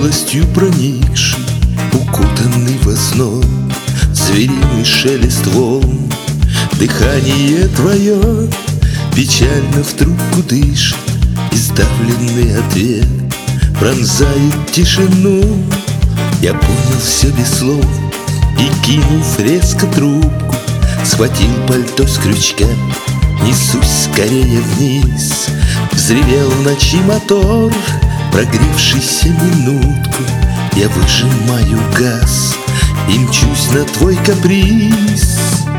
смелостью проникший, укутанный во снов, звериный шелест волн. Дыхание твое печально в трубку дышит, и сдавленный ответ пронзает тишину. Я понял все без слов и, кинув резко трубку, схватил пальто с крючка, несусь скорее вниз. Взревел в ночи мотор, прогревшийся минутку. Я выжимаю газ и мчусь на твой каприз.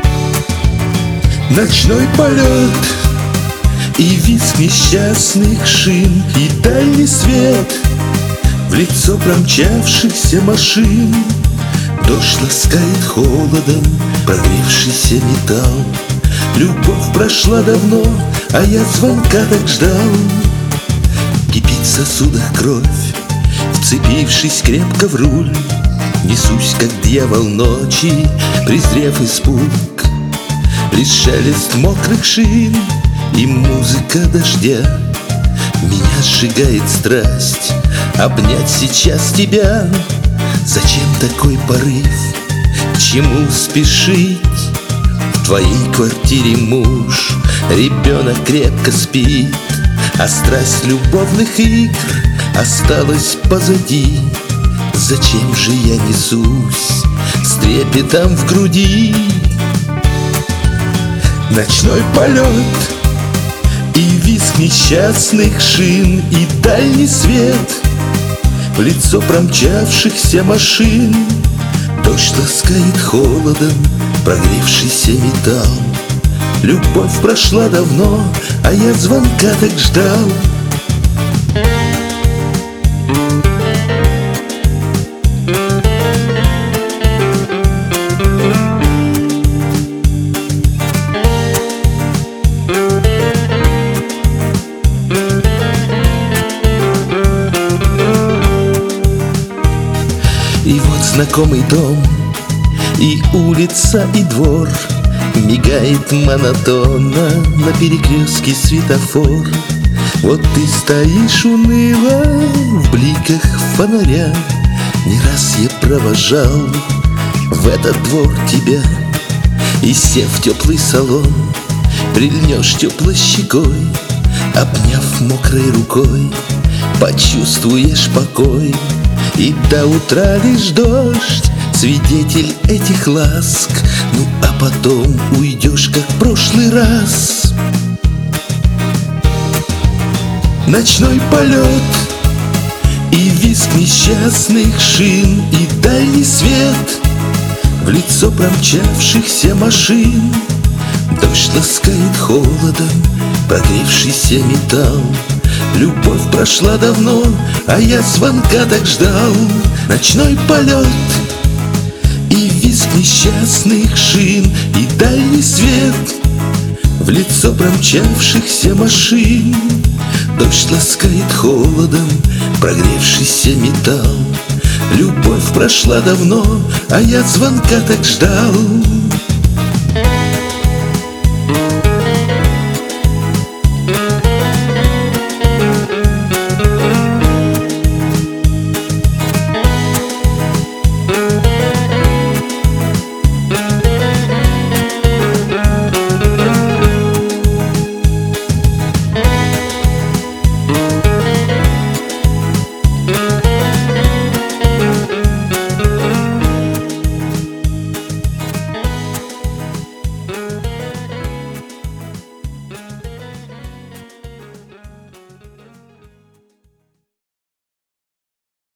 Ночной полет и визг несчастных шин, и дальний свет в лицо промчавшихся машин. Дождь ласкает холодом прогревшийся металл. Любовь прошла давно, а я звонка так ждал. Кипит в сосудах кровь, вцепившись крепко в руль. Несусь, как дьявол ночи, презрев испуг. Лишь шелест мокрых шин и музыка дождя. Меня сжигает страсть обнять сейчас тебя. Зачем такой порыв? К чему спешить? В твоей квартире муж, ребенок крепко спит, а страсть любовных игр осталась позади. Зачем же я несусь с трепетом в груди? Ночной полет и визг несчастных шин, и дальний свет в лицо промчавшихся машин. Дождь ласкает холодом прогревшийся металл. Любовь прошла давно, а я звонка так ждал. И вот знакомый дом, и улица, и двор. Мигает монотонно на перекрестке светофор. Вот ты стоишь уныло в бликах фонаря. Не раз я провожал в этот двор тебя, и, сев в теплый салон, прильнешь теплой щекой. Обняв мокрой рукой, почувствуешь покой. И до утра лишь дождь, свидетель этих ласк. Ну а потом уйдешь, как в прошлый раз. Ночной полет и визг несчастных шин, и дальний свет в лицо промчавшихся машин. Дождь ласкает холодом прогревшийся металл. Любовь прошла давно, а я звонка так ждал. Ночной полет и визг несчастных шин, и дальний свет в лицо промчавшихся машин. Дождь ласкает холодом прогревшийся металл. Любовь прошла давно, а я звонка так ждал.